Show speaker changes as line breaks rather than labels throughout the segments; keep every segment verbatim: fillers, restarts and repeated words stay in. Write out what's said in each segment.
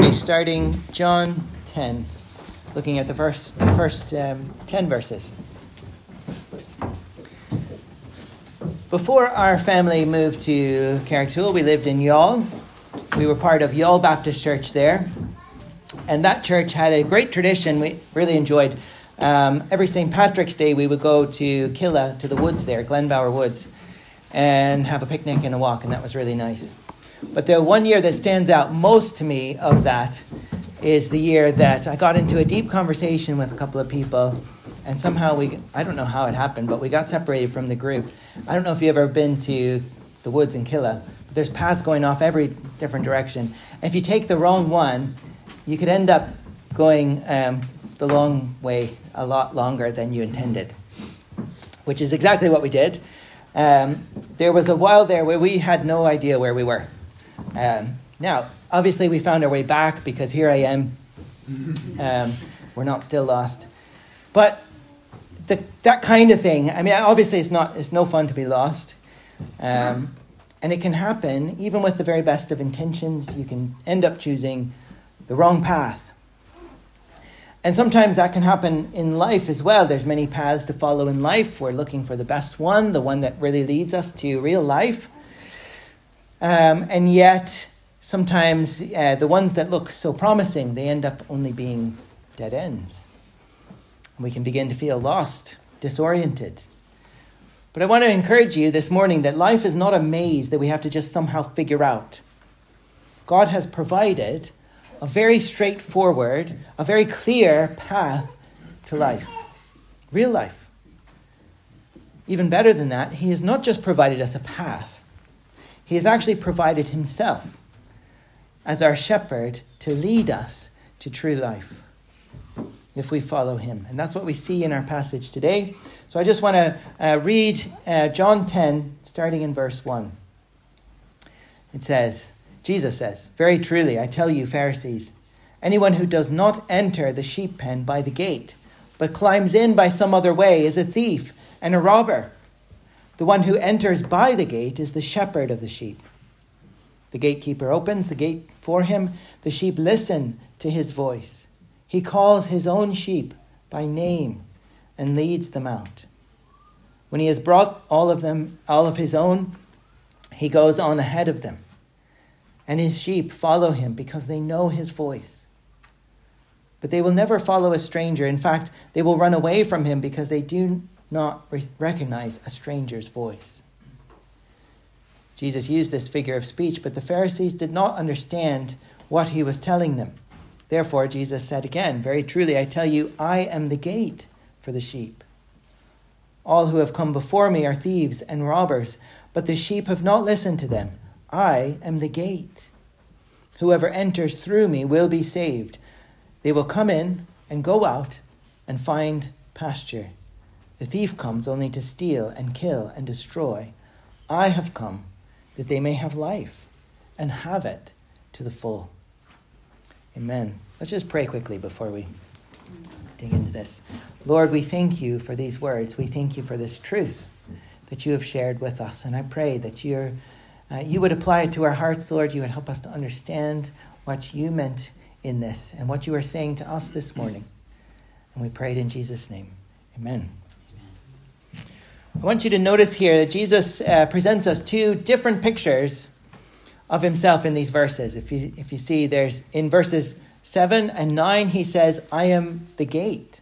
be starting John ten, looking at the first, the first um, ten verses. Before our family moved to Carrigtwohill, we lived in Youghal. We were part of Youghal Baptist Church there. And that church had a great tradition we really enjoyed. Um, every Saint Patrick's Day, we would go to Killa, to the woods there, Glenbower Woods, and have a picnic and a walk, and that was really nice. But the one year that stands out most to me of that is the year that I got into a deep conversation with a couple of people, and somehow we, I don't know how it happened, but we got separated from the group. I don't know if you've ever been to the woods in Killa, but there's paths going off every different direction. And if you take the wrong one, you could end up going um, the long way a lot longer than you intended, which is exactly what we did. Um, there was a while there where we had no idea where we were. Um, now, obviously, we found our way back because here I am. Um, we're not still lost. But the, that kind of thing, I mean, obviously, it's not. It's no fun to be lost. Um, and it can happen even with the very best of intentions. You can end up choosing the wrong path. And sometimes that can happen in life as well. There's many paths to follow in life. We're looking for the best one, the one that really leads us to real life. Um, and yet, sometimes uh, the ones that look so promising, they end up only being dead ends. And we can begin to feel lost, disoriented. But I want to encourage you this morning that life is not a maze that we have to just somehow figure out. God has provided a very straightforward, a very clear path to life, real life. Even better than that, he has not just provided us a path, he has actually provided himself as our shepherd to lead us to true life if we follow him. And that's what we see in our passage today. So I just want to uh, read uh, John ten, starting in verse one. It says, Jesus says, "Very truly, I tell you, Pharisees, anyone who does not enter the sheep pen by the gate, but climbs in by some other way, is a thief and a robber. The one who enters by the gate is the shepherd of the sheep. The gatekeeper opens the gate for him. The sheep listen to his voice. He calls his own sheep by name and leads them out. When he has brought all of them, all of his own, he goes on ahead of them. And his sheep follow him because they know his voice. But they will never follow a stranger. In fact, they will run away from him because they do not re- recognize a stranger's voice." Jesus used this figure of speech, but the Pharisees did not understand what he was telling them. Therefore, Jesus said again, "Very truly, I tell you, I am the gate for the sheep. All who have come before me are thieves and robbers, but the sheep have not listened to them. I am the gate. Whoever enters through me will be saved. They will come in and go out and find pasture. The thief comes only to steal and kill and destroy. I have come that they may have life and have it to the full." Amen. Let's just pray quickly before we dig into this. Lord, we thank you for these words. We thank you for this truth that you have shared with us. And I pray that you're Uh, you would apply it to our hearts, Lord. You would help us to understand what you meant in this and what you are saying to us this morning. And we pray it in Jesus' name. Amen. I want you to notice here that Jesus uh, presents us two different pictures of himself in these verses. If you, if you see, there's in verses seven and nine, he says, "I am the gate."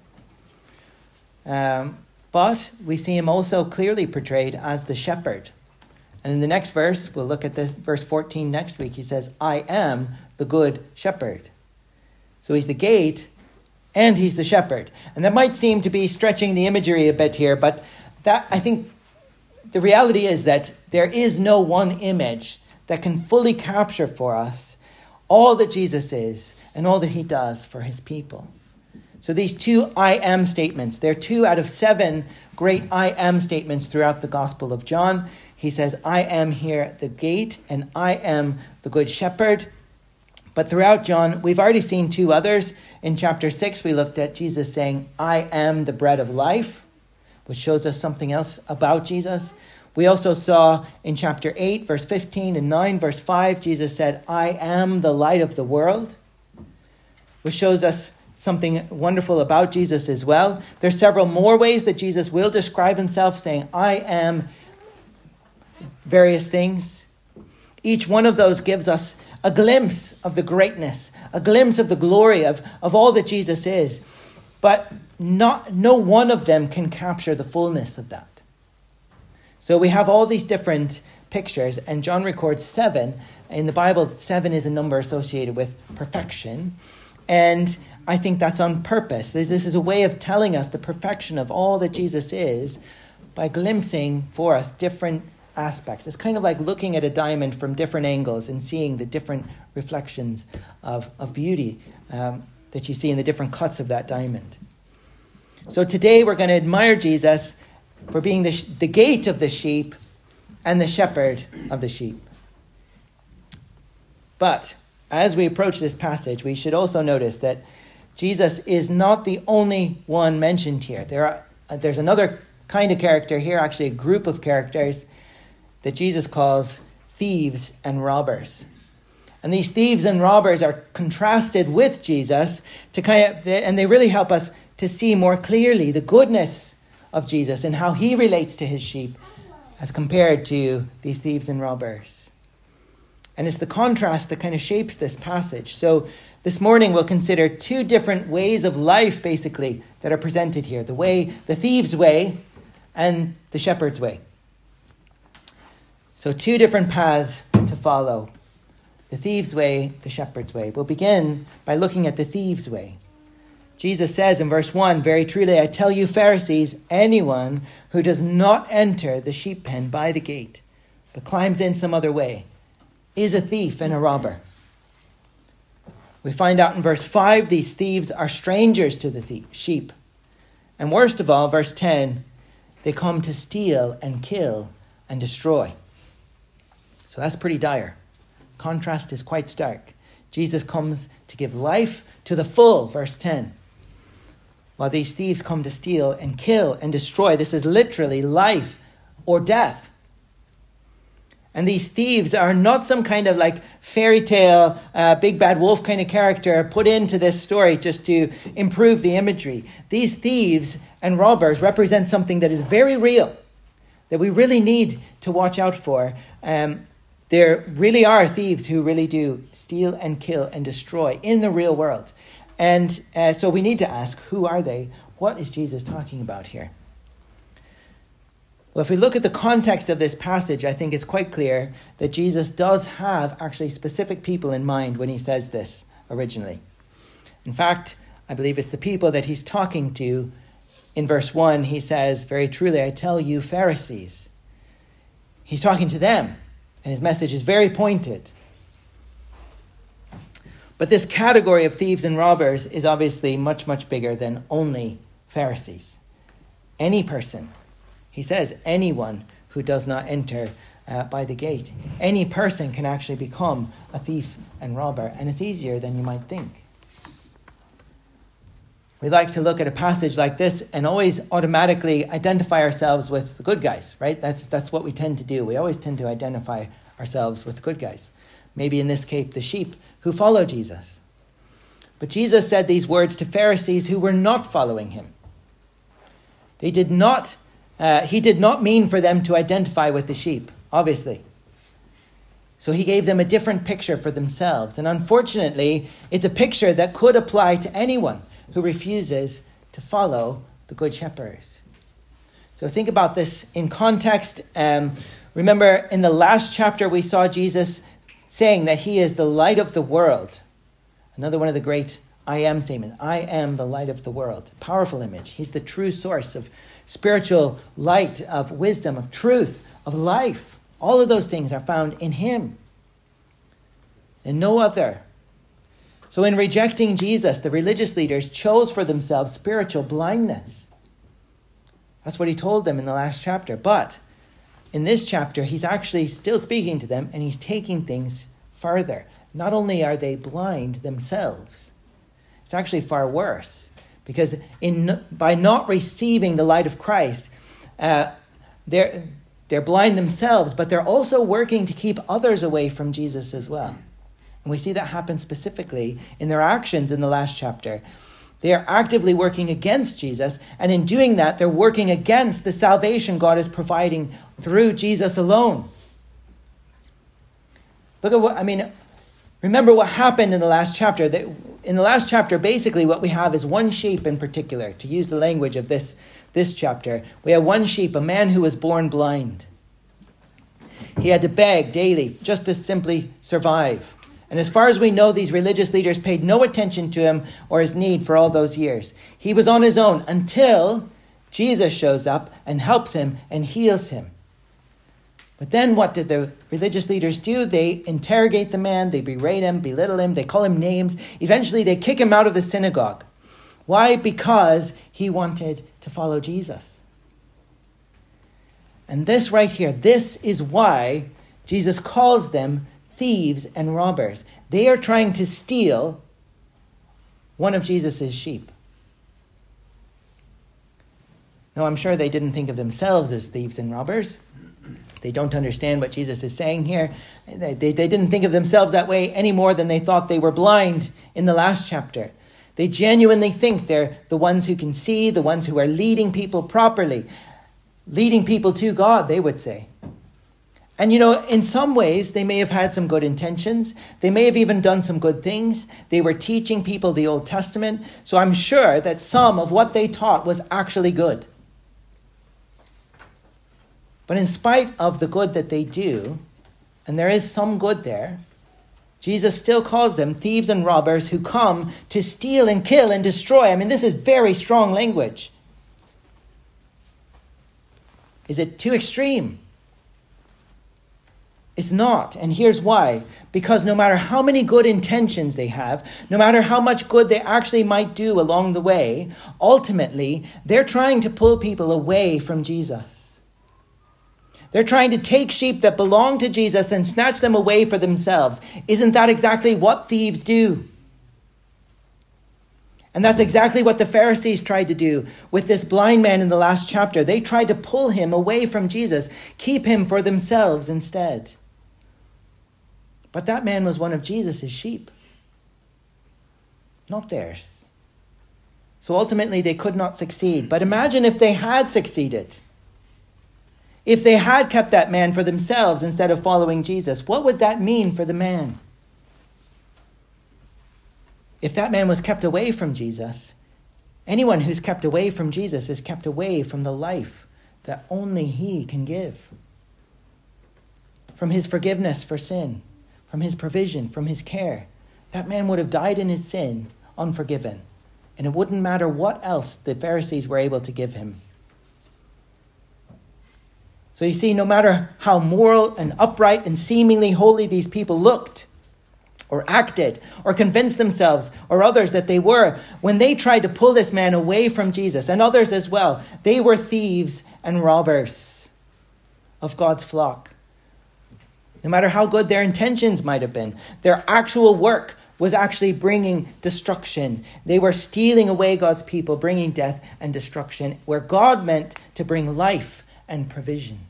Um, but we see him also clearly portrayed as the shepherd. And in the next verse, we'll look at this, verse fourteen next week. He says, "I am the good shepherd." So he's the gate and he's the shepherd. And that might seem to be stretching the imagery a bit here, but that I think the reality is that there is no one image that can fully capture for us all that Jesus is and all that he does for his people. So these two I am statements, they're two out of seven great I am statements throughout the Gospel of John. He says, "I am here at the gate," and "I am the good shepherd." But throughout John, we've already seen two others. In chapter six, we looked at Jesus saying, "I am the bread of life," which shows us something else about Jesus. We also saw in chapter eight, verse fifteen, and nine, verse five, Jesus said, I am the light of the world, which shows us something wonderful about Jesus as well. There's several more ways that Jesus will describe himself, saying, I am various things. Each one of those gives us a glimpse of the greatness, a glimpse of the glory of, of all that Jesus is. But not, no one of them can capture the fullness of that. So we have all these different pictures, and John records seven. In the Bible, seven is a number associated with perfection. And I think that's on purpose. This, this is a way of telling us the perfection of all that Jesus is by glimpsing for us different aspects. It's kind of like looking at a diamond from different angles and seeing the different reflections of, of beauty um, that you see in the different cuts of that diamond. So today we're going to admire Jesus for being the, the gate of the sheep and the shepherd of the sheep. But as we approach this passage, we should also notice that Jesus is not the only one mentioned here. There are, there's another kind of character here, actually a group of characters that Jesus calls thieves and robbers. And these thieves and robbers are contrasted with Jesus to kind of, and they really help us to see more clearly the goodness of Jesus and how he relates to his sheep as compared to these thieves and robbers. And it's the contrast that kind of shapes this passage. So this morning we'll consider two different ways of life, basically, that are presented here. The way, the thieves' way and the shepherd's way. So two different paths to follow. The thieves' way, the shepherd's way. We'll begin by looking at the thieves' way. Jesus says in verse one, very truly, I tell you, Pharisees, anyone who does not enter the sheep pen by the gate, but climbs in some other way, is a thief and a robber. We find out in verse five, these thieves are strangers to the thief, sheep. And worst of all, verse ten, they come to steal and kill and destroy. So that's pretty dire. Contrast is quite stark. Jesus comes to give life to the full, verse ten. While these thieves come to steal and kill and destroy. This is literally life or death. And these thieves are not some kind of like fairy tale, uh, big bad wolf kind of character put into this story just to improve the imagery. These thieves and robbers represent something that is very real, that we really need to watch out for. Um, there really are thieves who really do steal and kill and destroy in the real world. And uh, so we need to ask, who are they? What is Jesus talking about here? Well, if we look at the context of this passage, I think it's quite clear that Jesus does have actually specific people in mind when he says this originally. In fact, I believe it's the people that he's talking to. In verse one, he says, very truly, I tell you, Pharisees. He's talking to them, and his message is very pointed. But this category of thieves and robbers is obviously much, much bigger than only Pharisees. Any person, he says, anyone who does not enter uh, by the gate. Any person can actually become a thief and robber, and it's easier than you might think. We like to look at a passage like this and always automatically identify ourselves with the good guys, right? That's, that's what we tend to do. We always tend to identify ourselves with the good guys. Maybe in this case, the sheep who follow Jesus. But Jesus said these words to Pharisees who were not following him. They did not, uh, he did not mean for them to identify with the sheep, obviously. So he gave them a different picture for themselves. And unfortunately, it's a picture that could apply to anyone who refuses to follow the Good Shepherd. So think about this in context. Um, remember, in the last chapter, we saw Jesus saying that he is the light of the world. Another one of the great I am statements. I am the light of the world. Powerful image. He's the true source of spiritual light, of wisdom, of truth, of life. All of those things are found in him and no other. So in rejecting Jesus, the religious leaders chose for themselves spiritual blindness. That's what he told them in the last chapter. But in this chapter, he's actually still speaking to them, and he's taking things further. Not only are they blind themselves, it's actually far worse. Because in by not receiving the light of Christ, uh, they're, they're blind themselves, but they're also working to keep others away from Jesus as well. And we see that happen specifically in their actions in the last chapter. They are actively working against Jesus, and in doing that, they're working against the salvation God is providing through Jesus alone. Look at what, I mean, remember what happened in the last chapter. In the last chapter, basically what we have is one sheep in particular, to use the language of this, this chapter. We have one sheep, a man who was born blind. He had to beg daily just to simply survive. And as far as we know, these religious leaders paid no attention to him or his need for all those years. He was on his own until Jesus shows up and helps him and heals him. But then what did the religious leaders do? They interrogate the man, they berate him, belittle him, they call him names. Eventually they kick him out of the synagogue. Why? Because he wanted to follow Jesus. And this right here, this is why Jesus calls them thieves and robbers. They are trying to steal one of Jesus' sheep. Now, I'm sure they didn't think of themselves as thieves and robbers. They don't understand what Jesus is saying here. They, they, they didn't think of themselves that way any more than they thought they were blind in the last chapter. They genuinely think they're the ones who can see, the ones who are leading people properly, leading people to God, they would say. And, you know, in some ways, they may have had some good intentions. They may have even done some good things. They were teaching people the Old Testament. So I'm sure that some of what they taught was actually good. But in spite of the good that they do, and there is some good there, Jesus still calls them thieves and robbers who come to steal and kill and destroy. I mean, this is very strong language. Is it too extreme? It's not, and here's why. Because no matter how many good intentions they have, no matter how much good they actually might do along the way, ultimately, they're trying to pull people away from Jesus. They're trying to take sheep that belong to Jesus and snatch them away for themselves. Isn't that exactly what thieves do? And that's exactly what the Pharisees tried to do with this blind man in the last chapter. They tried to pull him away from Jesus, keep him for themselves instead. But that man was one of Jesus' sheep, not theirs. So ultimately they could not succeed. But imagine if they had succeeded. If they had kept that man for themselves instead of following Jesus, what would that mean for the man? If that man was kept away from Jesus, anyone who's kept away from Jesus is kept away from the life that only he can give. From his forgiveness for sin, from his provision, from his care. That man would have died in his sin, unforgiven. And it wouldn't matter what else the Pharisees were able to give him. So you see, no matter how moral and upright and seemingly holy these people looked, or acted, or convinced themselves, or others that they were, when they tried to pull this man away from Jesus, and others as well, they were thieves and robbers of God's flock. No matter how good their intentions might have been, their actual work was actually bringing destruction. They were stealing away God's people, bringing death and destruction, where God meant to bring life and provision.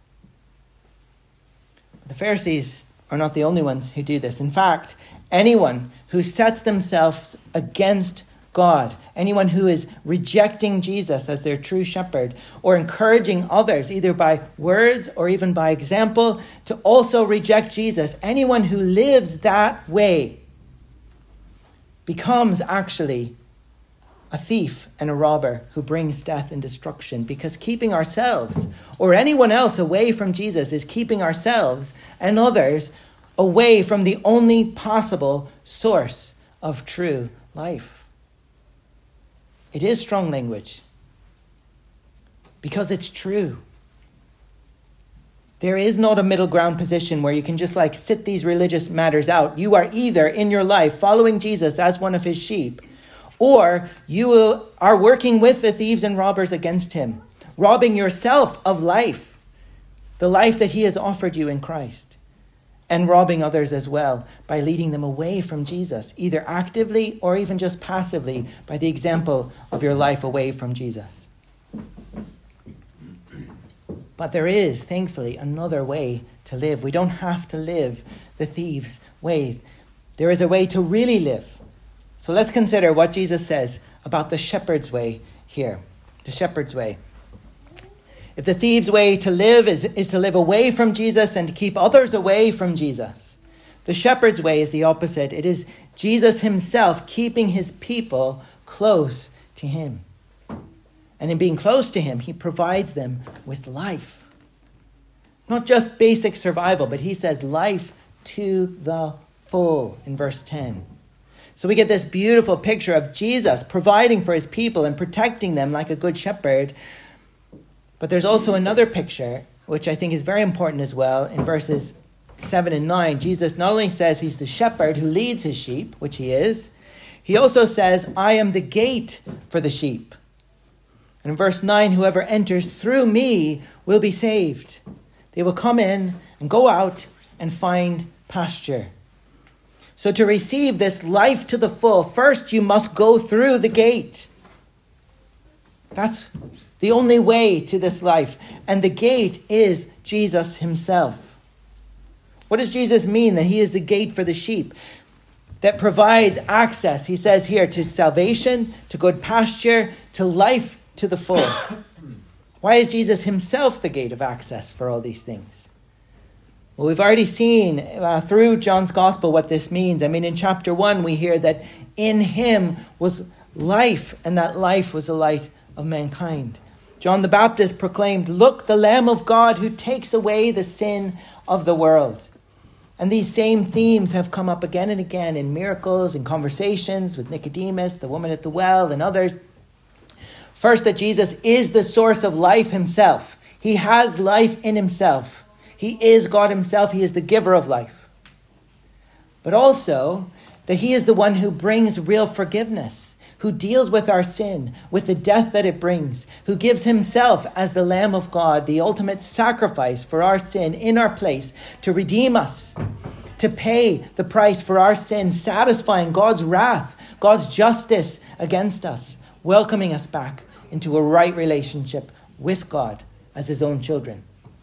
The Pharisees are not the only ones who do this. In fact, anyone who sets themselves against God, anyone who is rejecting Jesus as their true shepherd, or encouraging others, either by words or even by example, to also reject Jesus, anyone who lives that way becomes actually a thief and a robber who brings death and destruction, because keeping ourselves or anyone else away from Jesus is keeping ourselves and others away from the only possible source of true life. It is strong language because it's true. There is not a middle ground position where you can just like sit these religious matters out. You are either in your life following Jesus as one of his sheep, or you will, are working with the thieves and robbers against him, robbing yourself of life, the life that he has offered you in Christ, and robbing others as well by leading them away from Jesus, either actively or even just passively by the example of your life away from Jesus. But there is, thankfully, another way to live. We don't have to live the thief's way. There is a way to really live. So let's consider what Jesus says about the shepherd's way here. The shepherd's way. If the thief's way to live is, is to live away from Jesus and to keep others away from Jesus, the shepherd's way is the opposite. It is Jesus himself keeping his people close to him. And in being close to him, he provides them with life. Not just basic survival, but he says life to the full in verse ten. So we get this beautiful picture of Jesus providing for his people and protecting them like a good shepherd. But there's also another picture, which I think is very important as well. In verses seven and nine, Jesus not only says he's the shepherd who leads his sheep, which he is, he also says, I am the gate for the sheep. And in verse nine, whoever enters through me will be saved. They will come in and go out and find pasture. So to receive this life to the full, first you must go through the gate. That's the only way to this life. And the gate is Jesus himself. What does Jesus mean that he is the gate for the sheep? That provides access, he says here, to salvation, to good pasture, to life to the full. Why is Jesus himself the gate of access for all these things? Well, we've already seen uh, through John's gospel what this means. I mean, in chapter one, we hear that in him was life, and that life was the light of mankind. John the Baptist proclaimed, look, the Lamb of God who takes away the sin of the world. And these same themes have come up again and again in miracles and conversations with Nicodemus, the woman at the well, and others. First, that Jesus is the source of life himself. He has life in himself. He is God himself. He is the giver of life. But also that he is the one who brings real forgiveness, who deals with our sin, with the death that it brings, who gives himself as the Lamb of God, the ultimate sacrifice for our sin in our place, to redeem us, to pay the price for our sin, satisfying God's wrath, God's justice against us, welcoming us back into a right relationship with God as his own children.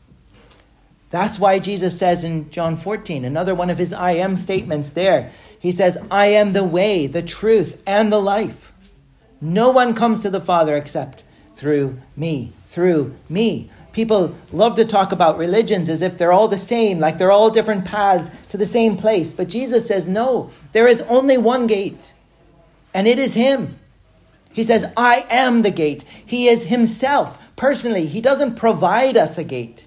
That's why Jesus says in John fourteen, another one of his I am statements there, he says, I am the way, the truth, and the life. No one comes to the Father except through me, through me. People love to talk about religions as if they're all the same, like they're all different paths to the same place. But Jesus says, no, there is only one gate, and it is him. He says, I am the gate. He is himself. Personally, he doesn't provide us a gate.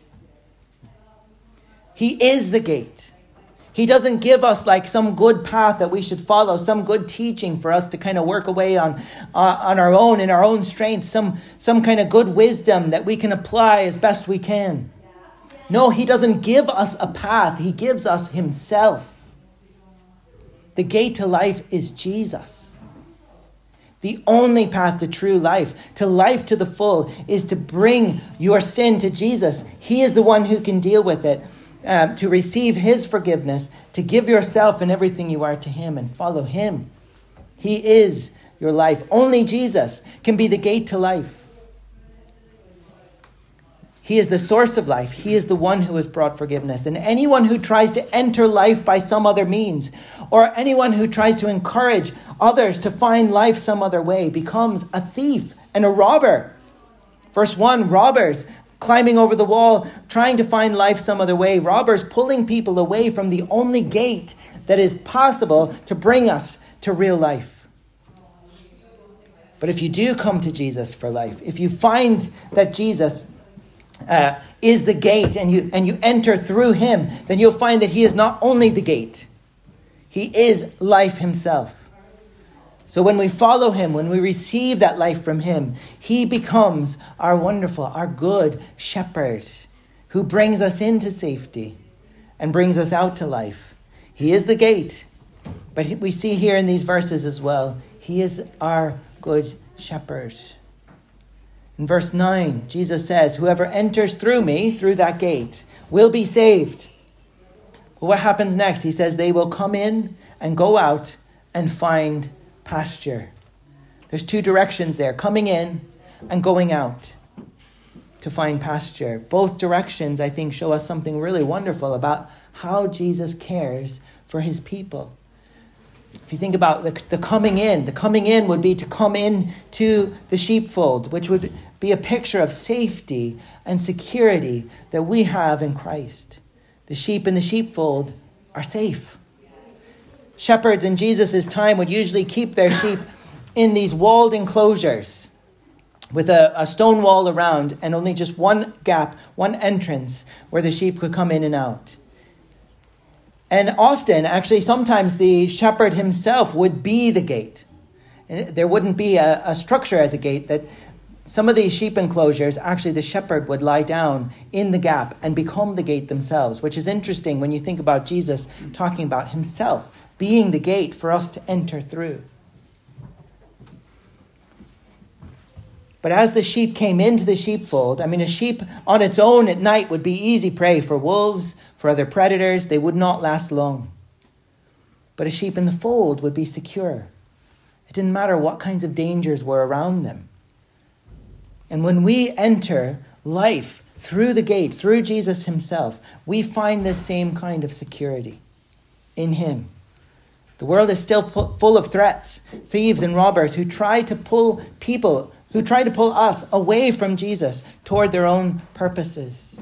He is the gate. He doesn't give us like some good path that we should follow, some good teaching for us to kind of work away on uh, on our own, in our own strength, some, some kind of good wisdom that we can apply as best we can. No, he doesn't give us a path. He gives us himself. The gate to life is Jesus. The only path to true life, to life to the full, is to bring your sin to Jesus. He is the one who can deal with it. Um, to receive his forgiveness, to give yourself and everything you are to him and follow him. He is your life. Only Jesus can be the gate to life. He is the source of life. He is the one who has brought forgiveness. And anyone who tries to enter life by some other means, or anyone who tries to encourage others to find life some other way, becomes a thief and a robber. Verse one, robbers climbing over the wall, trying to find life some other way. Robbers pulling people away from the only gate that is possible to bring us to real life. But if you do come to Jesus for life, if you find that Jesus uh, is the gate and you, and you enter through him, then you'll find that he is not only the gate, he is life himself. So when we follow him, when we receive that life from him, he becomes our wonderful, our good shepherd who brings us into safety and brings us out to life. He is the gate. But we see here in these verses as well, he is our good shepherd. In verse nine, Jesus says, whoever enters through me, through that gate, will be saved. Well, what happens next? He says they will come in and go out and find pasture. There's two directions there, coming in and going out. to find pasture. Both directions, I think, show us something really wonderful about how Jesus cares for his people. If you think about the, the coming in, the coming in would be to come in to the sheepfold, which would be a picture of safety and security that we have in Christ. The sheep in the sheepfold are safe. Shepherds in Jesus' time would usually keep their sheep in these walled enclosures with a, a stone wall around and only just one gap, one entrance where the sheep could come in and out. And often, actually, sometimes the shepherd himself would be the gate. And there wouldn't be a, a structure as a gate. That some of these sheep enclosures, actually the shepherd would lie down in the gap and become the gate themselves, which is interesting when you think about Jesus talking about himself being the gate for us to enter through. But as the sheep came into the sheepfold, I mean, a sheep on its own at night would be easy prey for wolves, for other predators. They would not last long. But a sheep in the fold would be secure. It didn't matter what kinds of dangers were around them. And when we enter life through the gate, through Jesus himself, we find this same kind of security in him. The world is still full of threats, thieves and robbers who try to pull people who try to pull us away from Jesus toward their own purposes.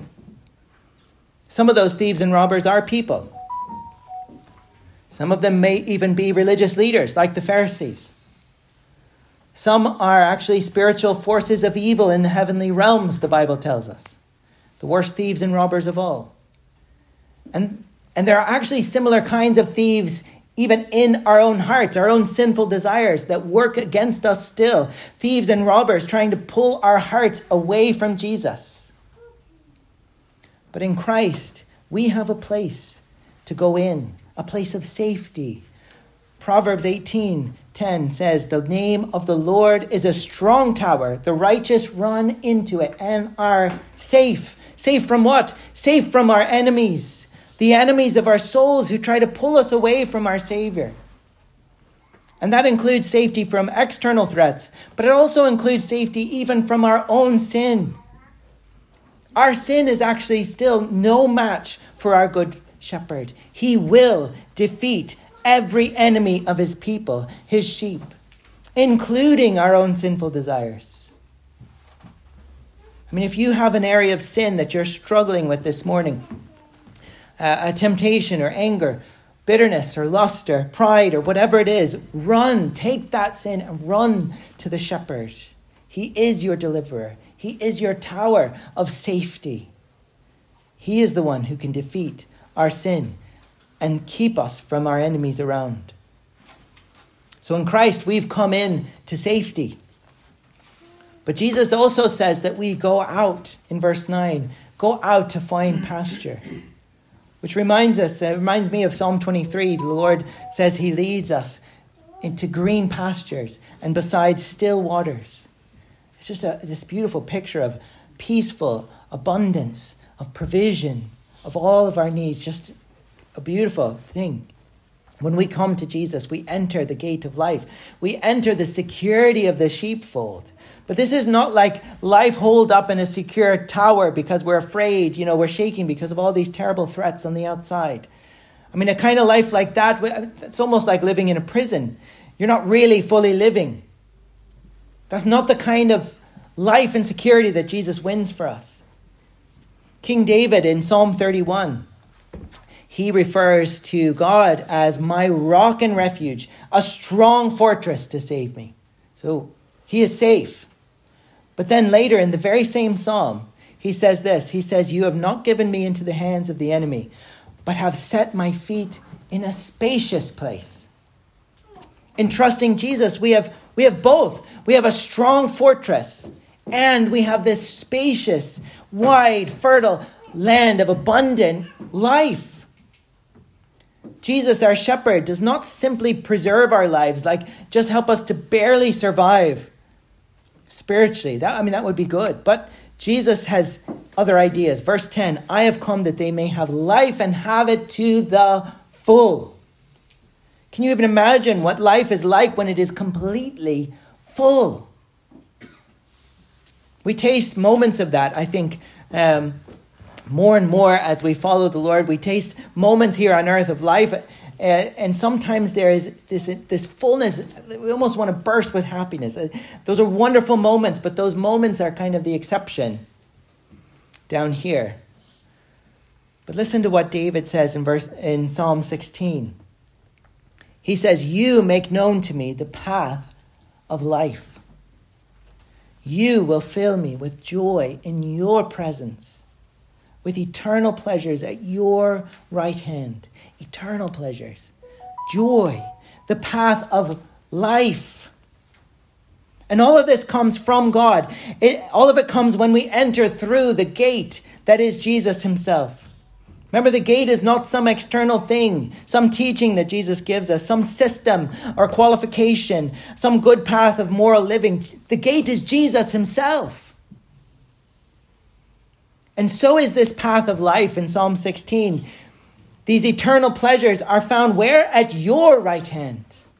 Some of those thieves and robbers are people. Some of them may even be religious leaders, like the Pharisees. Some are actually spiritual forces of evil in the heavenly realms, the Bible tells us. The worst thieves and robbers of all. And, and there are actually similar kinds of thieves even in our own hearts, our own sinful desires that work against us still. Thieves and robbers trying to pull our hearts away from Jesus. But in Christ, we have a place to go in, a place of safety. Proverbs eighteen ten says, "The name of the Lord is a strong tower. The righteous run into it and are safe." Safe from what? Safe from our enemies. The enemies of our souls who try to pull us away from our Savior. And that includes safety from external threats, but it also includes safety even from our own sin. Our sin is actually still no match for our good shepherd. He will defeat every enemy of his people, his sheep, including our own sinful desires. I mean, if you have an area of sin that you're struggling with this morning, Uh, a temptation or anger, bitterness or lust or pride or whatever it is, run, take that sin and run to the shepherd. He is your deliverer. He is your tower of safety. He is the one who can defeat our sin and keep us from our enemies around. So in Christ, we've come in to safety. But Jesus also says that we go out, in verse nine, go out to find pasture. Which reminds us, it reminds me of Psalm twenty-three. The Lord says he leads us into green pastures and beside still waters. It's just a, this beautiful picture of peaceful abundance, of provision, of all of our needs. Just a beautiful thing. When we come to Jesus, we enter the gate of life. We enter the security of the sheepfold. But this is not like life holed up in a secure tower because we're afraid, you know, we're shaking because of all these terrible threats on the outside. I mean, a kind of life like that, it's almost like living in a prison. You're not really fully living. That's not the kind of life and security that Jesus wins for us. King David in Psalm thirty-one, he refers to God as my rock and refuge, a strong fortress to save me. So he is safe. But then later in the very same psalm, he says this. He says, "You have not given me into the hands of the enemy, but have set my feet in a spacious place." In trusting Jesus, we have, we have both. We have a strong fortress and we have this spacious, wide, fertile land of abundant life. Jesus, our shepherd, does not simply preserve our lives, like just help us to barely survive spiritually. That, I mean, that would be good. But Jesus has other ideas. Verse ten, "I have come that they may have life and have it to the full." Can you even imagine what life is like when it is completely full? We taste moments of that, I think, um, more and more as we follow the Lord. We taste moments here on earth of life, uh, and sometimes there is this this fullness. We almost want to burst with happiness. Uh, those are wonderful moments, but those moments are kind of the exception down here. But listen to what David says in verse in Psalm sixteen. He says, "You make known to me the path of life. You will fill me with joy in your presence, with eternal pleasures at your right hand." Eternal pleasures, joy, the path of life. And all of this comes from God. It, all of it comes when we enter through the gate that is Jesus himself. Remember, the gate is not some external thing, some teaching that Jesus gives us, some system or qualification, some good path of moral living. The gate is Jesus himself. And so is this path of life in Psalm sixteen. These eternal pleasures are found where? At your right hand.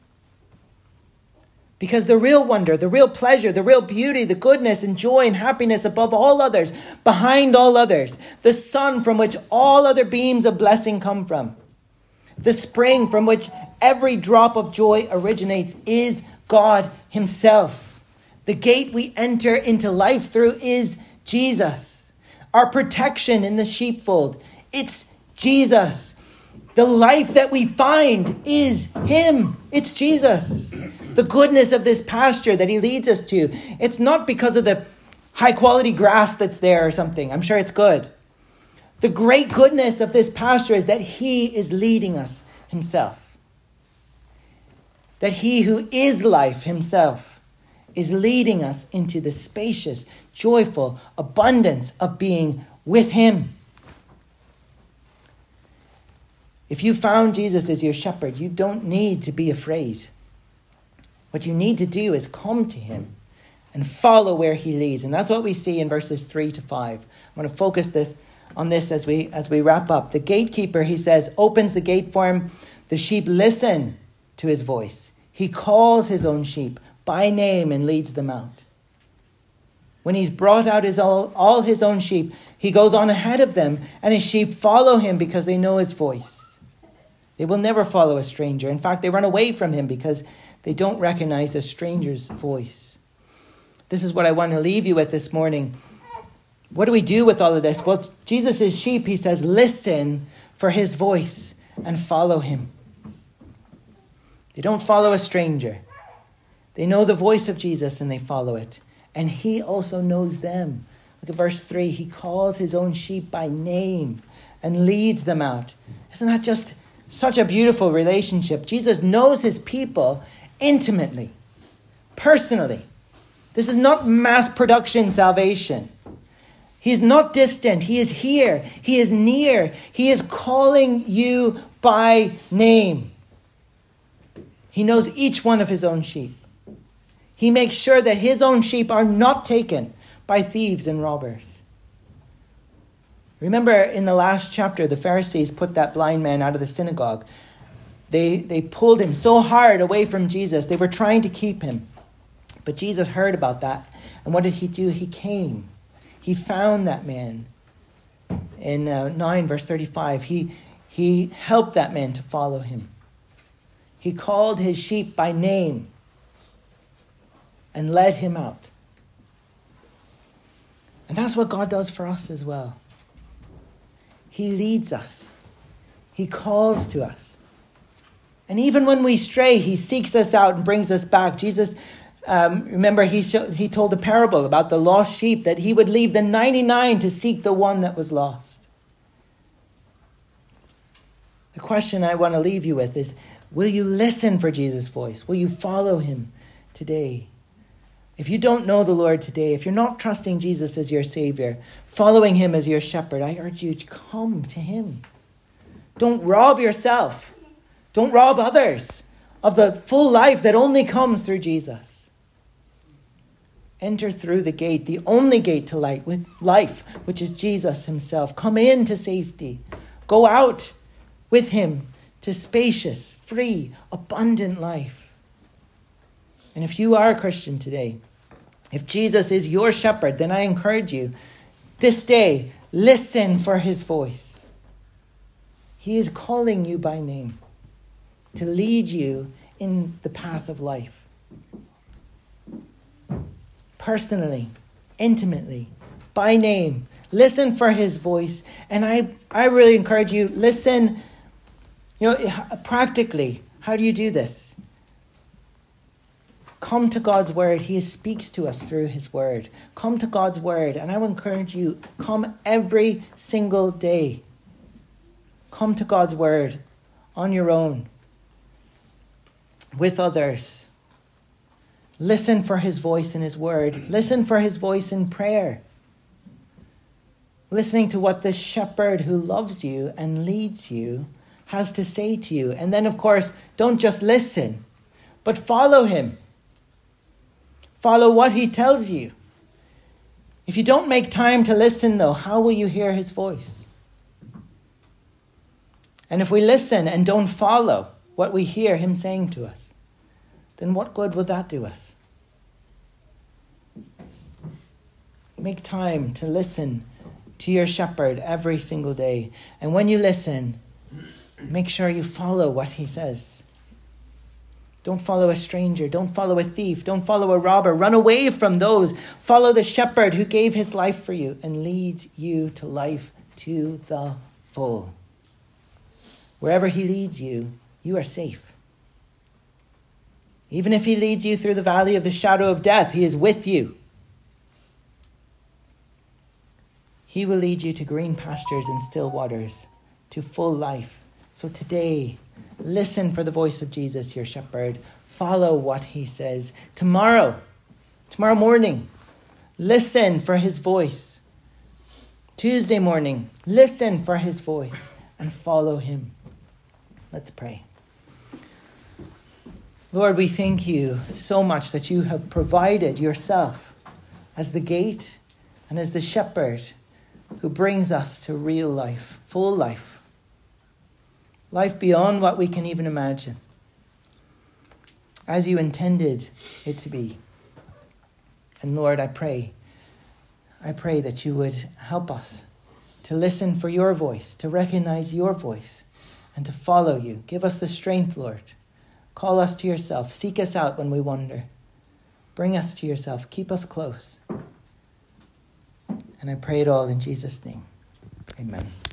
Because the real wonder, the real pleasure, the real beauty, the goodness and joy and happiness above all others, behind all others, the sun from which all other beams of blessing come from, the spring from which every drop of joy originates, is God himself. The gate we enter into life through is Jesus. Our protection in the sheepfold, it's Jesus. The life that we find is him. It's Jesus. The goodness of this pasture that he leads us to. It's not because of the high quality grass that's there or something. I'm sure it's good. The great goodness of this pasture is that he is leading us himself. That he who is life himself is leading us into the spacious, joyful abundance of being with him. If you found Jesus as your shepherd, you don't need to be afraid. What you need to do is come to him and follow where he leads. And that's what we see in verses three to five. I want to focus this on this as we as we wrap up. The gatekeeper, he says, opens the gate for him. The sheep listen to his voice. He calls his own sheep by name and leads them out. When he's brought out his all, all his own sheep, he goes on ahead of them, and his sheep follow him because they know his voice. They will never follow a stranger. In fact, they run away from him because they don't recognize a stranger's voice. This is what I want to leave you with this morning. What do we do with all of this? Well, Jesus' sheep, he says, listen for his voice and follow him. They don't follow a stranger. They know the voice of Jesus and they follow it. And he also knows them. Look at verse three. He calls his own sheep by name and leads them out. Isn't that just such a beautiful relationship? Jesus knows his people intimately, personally. This is not mass production salvation. He's not distant. He is here. He is near. He is calling you by name. He knows each one of his own sheep. He makes sure that his own sheep are not taken by thieves and robbers. Remember in the last chapter, the Pharisees put that blind man out of the synagogue. They, they pulled him so hard away from Jesus. They were trying to keep him. But Jesus heard about that. And what did he do? He came. He found that man. In uh, nine verse thirty-five, he, he helped that man to follow him. He called his sheep by name and led him out. And that's what God does for us as well. He leads us. He calls to us. And even when we stray, he seeks us out and brings us back. Jesus, um, remember, he, show, he told a parable about the lost sheep, that he would leave the ninety-nine to seek the one that was lost. The question I want to leave you with is, will you listen for Jesus' voice? Will you follow him today? If you don't know the Lord today, if you're not trusting Jesus as your Savior, following him as your shepherd, I urge you to come to him. Don't rob yourself. Don't rob others of the full life that only comes through Jesus. Enter through the gate, the only gate to light with life, which is Jesus himself. Come into safety. Go out with him to spacious, free, abundant life. And if you are a Christian today, If Jesus is your shepherd, then I encourage you, this day, listen for his voice. He is calling you by name to lead you in the path of life. Personally, intimately, by name. Listen for his voice. And I, I really encourage you, listen, you know, practically. How do you do this? Come to God's word. He speaks to us through his word. Come to God's word. And I will encourage you, come every single day. Come to God's word on your own, with others. Listen for his voice in his word. Listen for his voice in prayer. Listening to what this shepherd who loves you and leads you has to say to you. And then, of course, don't just listen, but follow him. Follow what he tells you. If you don't make time to listen, though, how will you hear his voice? And if we listen and don't follow what we hear him saying to us, then what good will that do us? Make time to listen to your shepherd every single day. And when you listen, make sure you follow what he says. Don't follow a stranger. Don't follow a thief. Don't follow a robber. Run away from those. Follow the shepherd who gave his life for you and leads you to life to the full. Wherever he leads you, you are safe. Even if he leads you through the valley of the shadow of death, he is with you. He will lead you to green pastures and still waters, to full life. So today, listen for the voice of Jesus, your shepherd. Follow what he says. Tomorrow, tomorrow morning, listen for his voice. Tuesday morning, listen for his voice and follow him. Let's pray. Lord, we thank you so much that you have provided yourself as the gate and as the shepherd who brings us to real life, full life, life beyond what we can even imagine, as you intended it to be. And Lord, I pray, I pray that you would help us to listen for your voice, to recognize your voice, and to follow you. Give us the strength, Lord. Call us to yourself. Seek us out when we wander. Bring us to yourself. Keep us close. And I pray it all in Jesus' name. Amen.